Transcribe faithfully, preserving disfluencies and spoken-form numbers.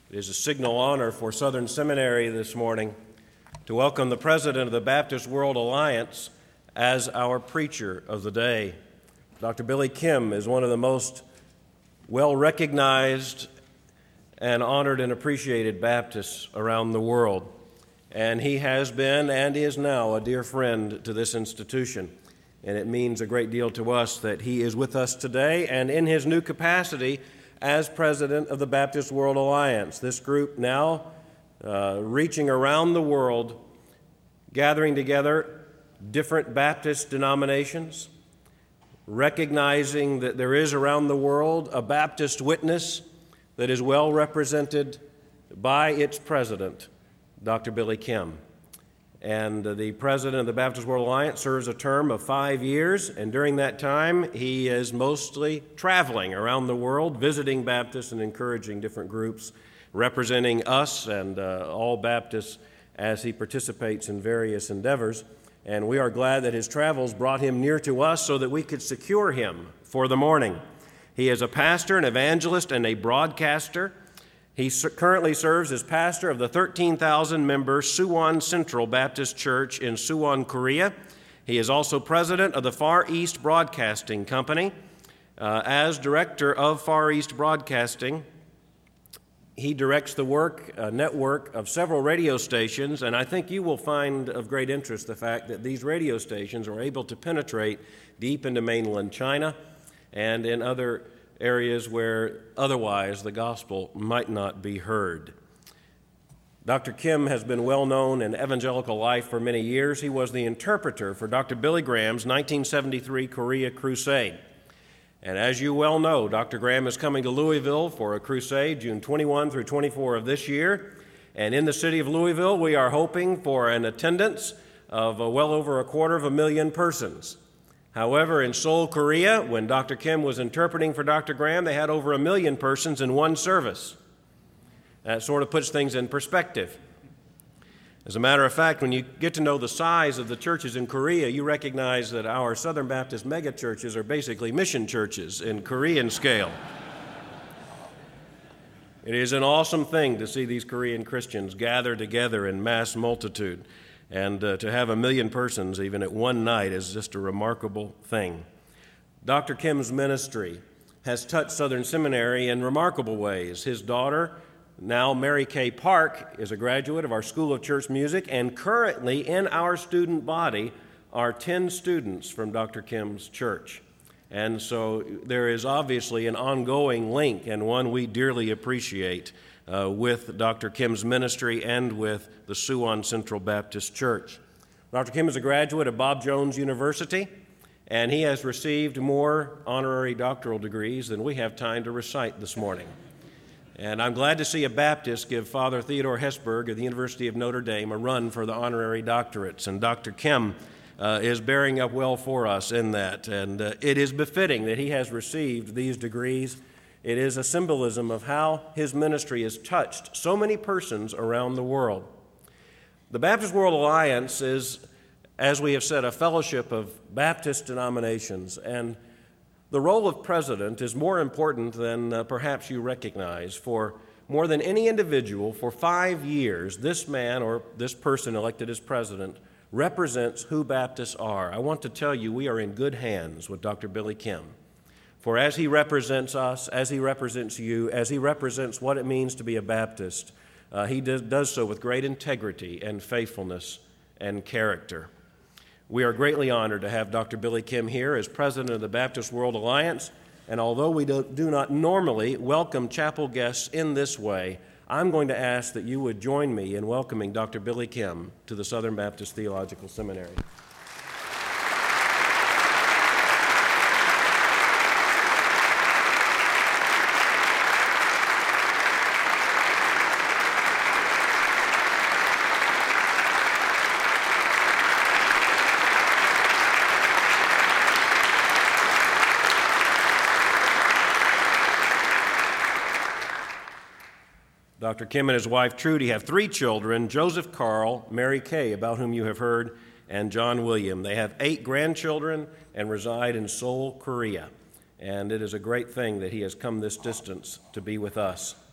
It is a signal honor for Southern Seminary this morning to welcome the president of the Baptist World Alliance as our preacher of the day. Doctor Billy Kim is one of the most well-recognized and honored and appreciated Baptists around the world, and he has been and is now a dear friend to this institution. And it means a great deal to us that he is with us today and in his new capacity as president of the Baptist World Alliance. This group now uh, reaching around the world, gathering together different Baptist denominations, recognizing that there is around the world a Baptist witness that is well represented by its president, Doctor Billy Kim. And the president of the Baptist World Alliance serves a term of five years, and during that time, he is mostly traveling around the world, visiting Baptists and encouraging different groups, representing us and uh, all Baptists as he participates in various endeavors. And we are glad that his travels brought him near to us so that we could secure him for the morning. He is a pastor, an evangelist, and a broadcaster. He currently serves as pastor of the thirteen thousand member Suwon Central Baptist Church in Suwon, Korea. He is also president of the Far East Broadcasting Company. Uh, as director of Far East Broadcasting, he directs the work, uh, network of several radio stations, and I think you will find of great interest the fact that these radio stations are able to penetrate deep into mainland China and in other areas where otherwise the gospel might not be heard. Doctor Kim has been well known in evangelical life for many years. He was the interpreter for Doctor Billy Graham's nineteen seventy-three Korea Crusade. And as you well know, Doctor Graham is coming to Louisville for a crusade June twenty-first through twenty-fourth of this year. And in the city of Louisville, we are hoping for an attendance of uh, well over a quarter of a million persons. However, in Seoul, Korea, when Doctor Kim was interpreting for Doctor Graham, they had over a million persons in one service. That sort of puts things in perspective. As a matter of fact, when you get to know the size of the churches in Korea, you recognize that our Southern Baptist megachurches are basically mission churches in Korean scale. It is an awesome thing to see these Korean Christians gather together in mass multitude. And uh, to have a million persons even at one night is just a remarkable thing. Doctor Kim's ministry has touched Southern Seminary in remarkable ways. His daughter, now Mary Kay Park, is a graduate of our School of Church Music, and currently in our student body are ten students from Doctor Kim's church. And so there is obviously an ongoing link, and one we dearly appreciate, Uh, with Doctor Kim's ministry and with the Suwon Central Baptist Church. Doctor Kim is a graduate of Bob Jones University, and he has received more honorary doctoral degrees than we have time to recite this morning. And I'm glad to see a Baptist give Father Theodore Hesburgh of the University of Notre Dame a run for the honorary doctorates, and Doctor Kim uh, is bearing up well for us in that, and uh, it is befitting that he has received these degrees. It is a symbolism of how his ministry has touched so many persons around the world. The Baptist World Alliance is, as we have said, a fellowship of Baptist denominations, and the role of president is more important than uh, perhaps you recognize. For more than any individual, for five years, this man or this person elected as president represents who Baptists are. I want to tell you, we are in good hands with Doctor Billy Kim. For as he represents us, as he represents you, as he represents what it means to be a Baptist, uh, he does, does so with great integrity and faithfulness and character. We are greatly honored to have Doctor Billy Kim here as president of the Baptist World Alliance, and although we do, do not normally welcome chapel guests in this way, I'm going to ask that you would join me in welcoming Doctor Billy Kim to the Southern Baptist Theological Seminary. Doctor Kim and his wife Trudy have three children: Joseph Carl, Mary Kay, about whom you have heard, and John William. They have eight grandchildren and reside in Seoul, Korea. And it is a great thing that he has come this distance to be with us.